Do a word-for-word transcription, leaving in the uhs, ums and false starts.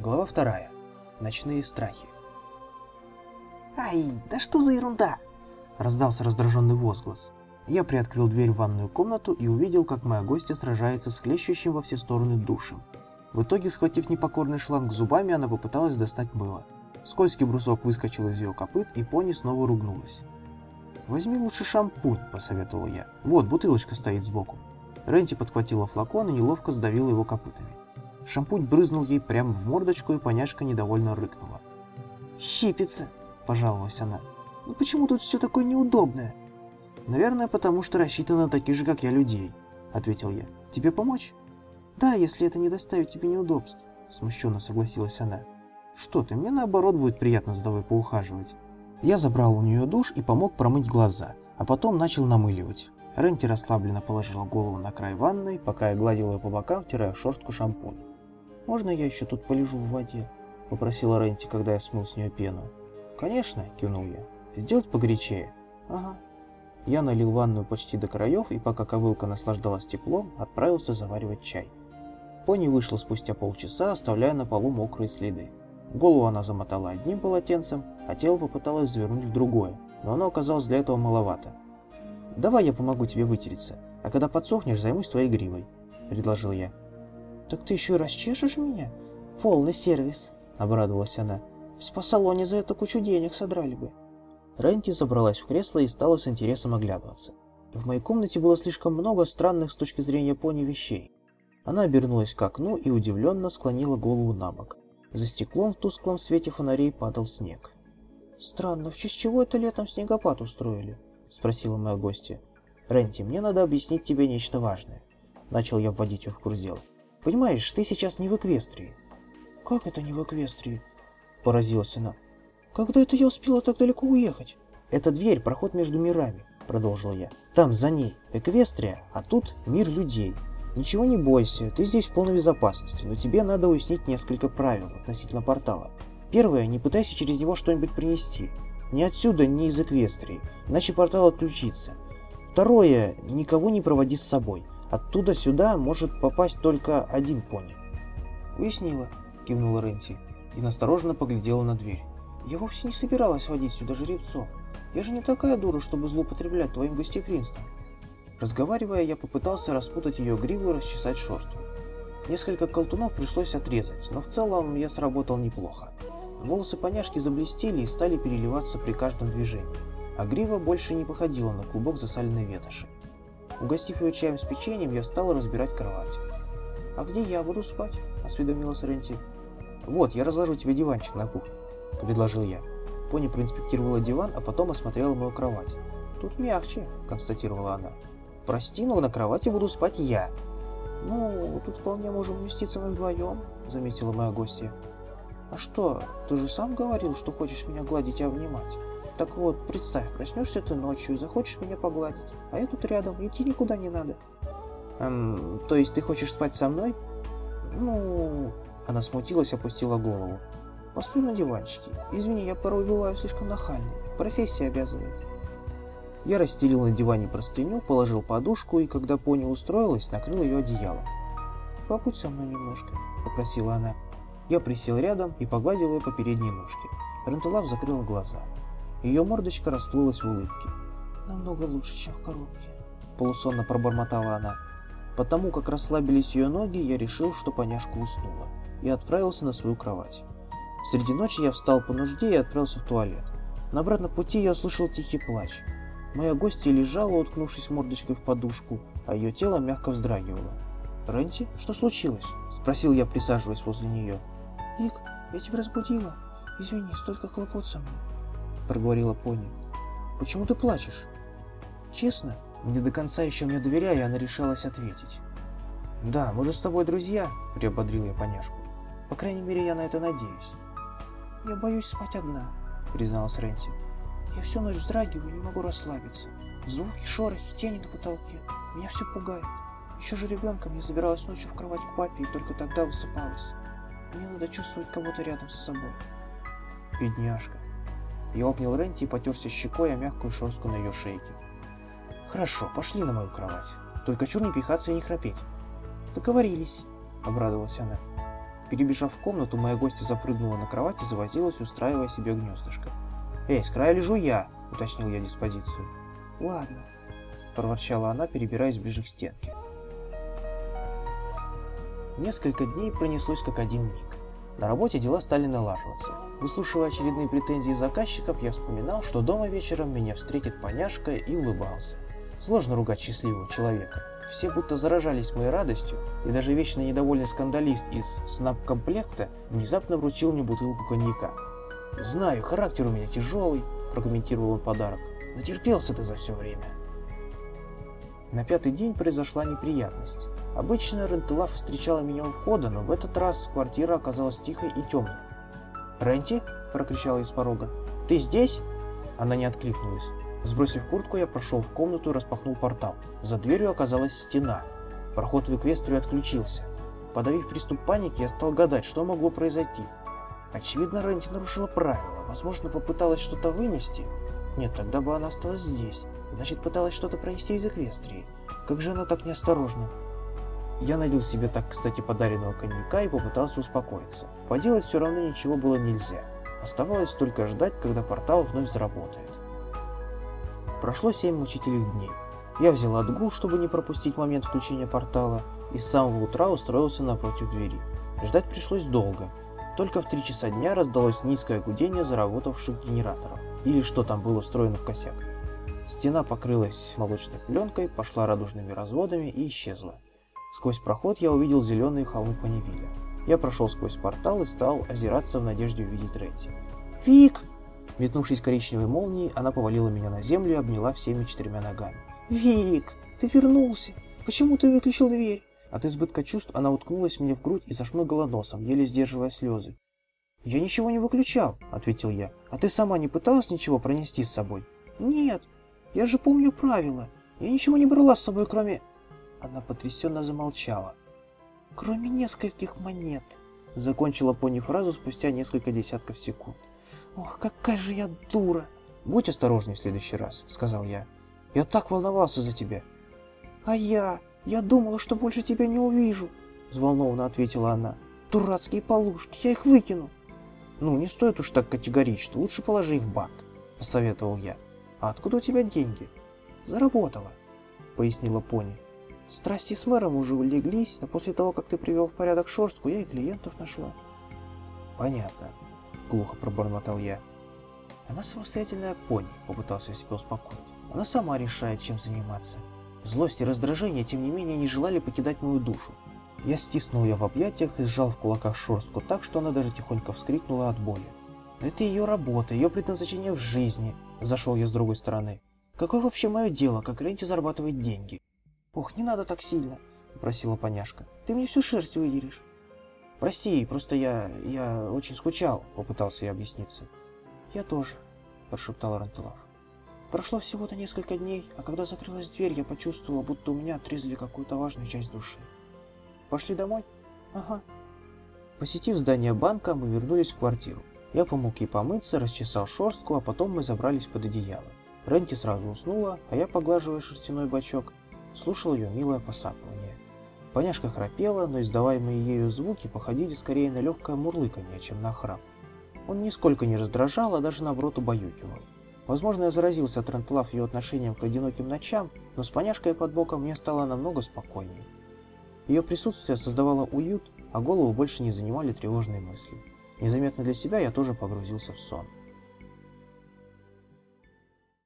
Глава вторая. Ночные страхи. «Ай, да что за ерунда!» — раздался раздраженный возглас. Я приоткрыл дверь в ванную комнату и увидел, как моя гостья сражается с хлещущим во все стороны душем. В итоге, схватив непокорный шланг зубами, она попыталась достать мыло. Скользкий брусок выскочил из ее копыт, и пони снова ругнулась. «Возьми лучше шампунь», — посоветовал я. «Вот, бутылочка стоит сбоку». Ренти подхватила флакон и неловко сдавила его копытами. Шампунь брызнул ей прямо в мордочку, и поняшка недовольно рыкнула. «Щипится», — пожаловалась она. «Ну почему тут все такое неудобное?» «Наверное, потому что рассчитано на таких же, как я, людей», — ответил я. «Тебе помочь?» «Да, если это не доставит тебе неудобств», — смущенно согласилась она. «Что ты, мне наоборот будет приятно с тобой поухаживать». Я забрал у нее душ и помог промыть глаза, а потом начал намыливать. Ренти расслабленно положила голову на край ванной, пока я гладил ее по бокам, втирая в шерстку шампунь. «Можно я еще тут полежу в воде?» — попросила Ренти, когда я смыл с нее пену. «Конечно», — кивнул я. «Сделать погорячее?» «Ага». Я налил ванную почти до краев, и пока ковылка наслаждалась теплом, отправился заваривать чай. Пони вышла спустя полчаса, оставляя на полу мокрые следы. Голову она замотала одним полотенцем, а тело попыталась завернуть в другое, но оно оказалось для этого маловато. «Давай я помогу тебе вытереться, а когда подсохнешь, займусь твоей гривой», — предложил я. «Так ты еще и расчешешь меня? Полный сервис», — обрадовалась она. «В спа-салоне за это кучу денег содрали бы». Ренти забралась в кресло и стала с интересом оглядываться. В моей комнате было слишком много странных с точки зрения пони вещей. Она обернулась к окну и удивленно склонила голову на бок. За стеклом в тусклом свете фонарей падал снег. «Странно, в честь чего это летом снегопад устроили?» — спросила моя гостья. «Ренти, мне надо объяснить тебе нечто важное». Начал я вводить ее в курс дела. «Понимаешь, ты сейчас не в Эквестрии». «Как это не в Эквестрии?» — поразилась она. «Когда это я успела так далеко уехать?» «Это дверь, проход между мирами», — продолжил я. «Там, за ней, Эквестрия, а тут мир людей. Ничего не бойся, ты здесь в полной безопасности, но тебе надо уяснить несколько правил относительно портала. Первое, не пытайся через него что-нибудь принести. Ни отсюда, ни из Эквестрии, иначе портал отключится. Второе, никого не проводи с собой. Оттуда сюда может попасть только один пони». «Уяснила», — кивнула Ренти и настороженно поглядела на дверь. «Я вовсе не собиралась водить сюда жеребцов. Я же не такая дура, чтобы злоупотреблять твоим гостеприимством». Разговаривая, я попытался распутать ее гриву и расчесать шерстку. Несколько колтунов пришлось отрезать, но в целом я сработал неплохо. Волосы поняшки заблестели и стали переливаться при каждом движении, а грива больше не походила на клубок засаленной ветоши. Угостив ее чаем с печеньем, я стал разбирать кровать. «А где я буду спать?» — осведомилась Ренти. «Вот, я разложу тебе диванчик на кухне», — предложил я. Пони проинспектировала диван, а потом осмотрела мою кровать. «Тут мягче», — констатировала она. «Прости, но на кровати буду спать я». «Ну, тут вполне можем уместиться мы вдвоем», — заметила моя гостья. «А что, ты же сам говорил, что хочешь меня гладить и обнимать? Так вот, представь, проснешься ты ночью и захочешь меня погладить, а я тут рядом, идти никуда не надо». «Эм, то есть ты хочешь спать со мной?» «Ну...» Она смутилась, опустила голову. «Посплю на диванчике. Извини, я порой бываю слишком нахальной. Профессия обязывает». Я расстелил на диване простыню, положил подушку и, когда пони устроилась, накрыл ее одеялом. «Побудь со мной немножко», — попросила она. Я присел рядом и погладил ее по передней ножке. Рентелав закрыла глаза. Ее мордочка расплылась в улыбке. «Намного лучше, чем в коробке», — полусонно пробормотала она. Потому как расслабились ее ноги, я решил, что поняшка уснула, и отправился на свою кровать. Среди ночи я встал по нужде и отправился в туалет. На обратном пути я услышал тихий плач. Моя гостья лежала, уткнувшись мордочкой в подушку, а ее тело мягко вздрагивало. «Ренти, что случилось?» — спросил я, присаживаясь возле нее. «Вик, я тебя разбудила. Извини, столько хлопот со мной», — проговорила пони. «Почему ты плачешь?» «Честно?» Не до конца еще мне доверяя, она решалась ответить. «Да, мы же с тобой друзья», — приободрил я поняшку. «По крайней мере, я на это надеюсь». «Я боюсь спать одна», — призналась Ренти. «Я всю ночь вздрагиваю и не могу расслабиться. Звуки, шорохи, тени на потолке. Меня все пугает. Еще же ребенком я забиралась ночью в кровать к папе и только тогда высыпалась. Мне надо чувствовать кого-то рядом с собой». «Бедняжка». Я обнял Ренти и потерся щекой о мягкую шерстку на ее шейке. «Хорошо, пошли на мою кровать. Только чур не пихаться и не храпеть». «Договорились», — обрадовалась она. Перебежав в комнату, моя гостья запрыгнула на кровать и завозилась, устраивая себе гнездышко. «Эй, с края лежу я!» — уточнил я диспозицию. «Ладно», — проворчала она, перебираясь ближе к стенке. Несколько дней пронеслось как один миг. На работе дела стали налаживаться. Выслушивая очередные претензии заказчиков, я вспоминал, что дома вечером меня встретит поняшка, и улыбался. Сложно ругать счастливого человека. Все будто заражались моей радостью, и даже вечно недовольный скандалист из снабкомплекта внезапно вручил мне бутылку коньяка. «Знаю, характер у меня тяжелый», – прокомментировал он подарок. «Натерпелся ты за все время». На пятый день произошла неприятность. Обычно Рентелав встречала меня у входа, но в этот раз квартира оказалась тихой и темной. «Ренти?» – прокричала из порога. «Ты здесь?» Она не откликнулась. Сбросив куртку, я прошел в комнату и распахнул портал. За дверью оказалась стена. Проход в Эквестрию отключился. Подавив приступ паники, я стал гадать, что могло произойти. Очевидно, Ренти нарушила правила. Возможно, попыталась что-то вынести. Нет, тогда бы она осталась здесь. Значит, пыталась что-то пронести из Эквестрии. Как же она так неосторожна? Я налил себе так, кстати, подаренного коньяка и попытался успокоиться. Поделать все равно ничего было нельзя. Оставалось только ждать, когда портал вновь заработает. Прошло семь мучительных дней. Я взял отгул, чтобы не пропустить момент включения портала, и с самого утра устроился напротив двери. Ждать пришлось долго. Только в три часа дня раздалось низкое гудение заработавших генераторов, или что там было встроено в косяк. Стена покрылась молочной пленкой, пошла радужными разводами и исчезла. Сквозь проход я увидел зеленые холмы Поневиля. Я прошел сквозь портал и стал озираться в надежде увидеть Ренти. «Вик!» Метнувшись коричневой молнией, она повалила меня на землю и обняла всеми четырьмя ногами. «Вик, ты вернулся! Почему ты выключил дверь?» От избытка чувств она уткнулась мне в грудь и зашмыгала носом, еле сдерживая слезы. «Я ничего не выключал», — ответил я. «А ты сама не пыталась ничего пронести с собой?» «Нет, я же помню правила. Я ничего не брала с собой, кроме...» Она потрясенно замолчала. «Кроме нескольких монет», — закончила пони фразу спустя несколько десятков секунд. «Ох, какая же я дура!» «Будь осторожней в следующий раз», — сказал я. «Я так волновался за тебя». «А я... я думала, что больше тебя не увижу», — взволнованно ответила она. «Дурацкие полушки, я их выкину». «Ну, не стоит уж так категорично, лучше положи их в банк», — посоветовал я. «А откуда у тебя деньги?» «Заработала», — пояснила пони. «Страсти с мэром уже улеглись, а после того, как ты привел в порядок шерстку, я и клиентов нашла». «Понятно», — глухо пробормотал я. «Она самостоятельная пони», — попытался я себя успокоить. «Она сама решает, чем заниматься». Злость и раздражение, тем не менее, не желали покидать мою душу. Я стиснул ее в объятиях и сжал в кулаках шерстку так, что она даже тихонько вскрикнула от боли. «Но это ее работа, ее предназначение в жизни», — зашел я с другой стороны. «Какое вообще мое дело, как Ренти зарабатывает деньги?» «Ох, не надо так сильно», — попросила поняшка. «Ты мне всю шерсть выдерешь». «Прости, просто я... я очень скучал», — попытался я объясниться. «Я тоже», — прошептал Рентелав. «Прошло всего-то несколько дней, а когда закрылась дверь, я почувствовала, будто у меня отрезали какую-то важную часть души». «Пошли домой?» «Ага». Посетив здание банка, мы вернулись в квартиру. Я помог ей помыться, расчесал шерстку, а потом мы забрались под одеяло. Ренти сразу уснула, а я, поглаживая шерстяной бачок, слушал ее милое посапывание. Поняшка храпела, но издаваемые ею звуки походили скорее на легкое мурлыканье, чем на храп. Он нисколько не раздражал, а даже наоборот убаюкивал. Возможно, я заразился от Рентелав ее отношением к одиноким ночам, но с поняшкой под боком мне стало намного спокойнее. Ее присутствие создавало уют, а голову больше не занимали тревожные мысли. Незаметно для себя я тоже погрузился в сон.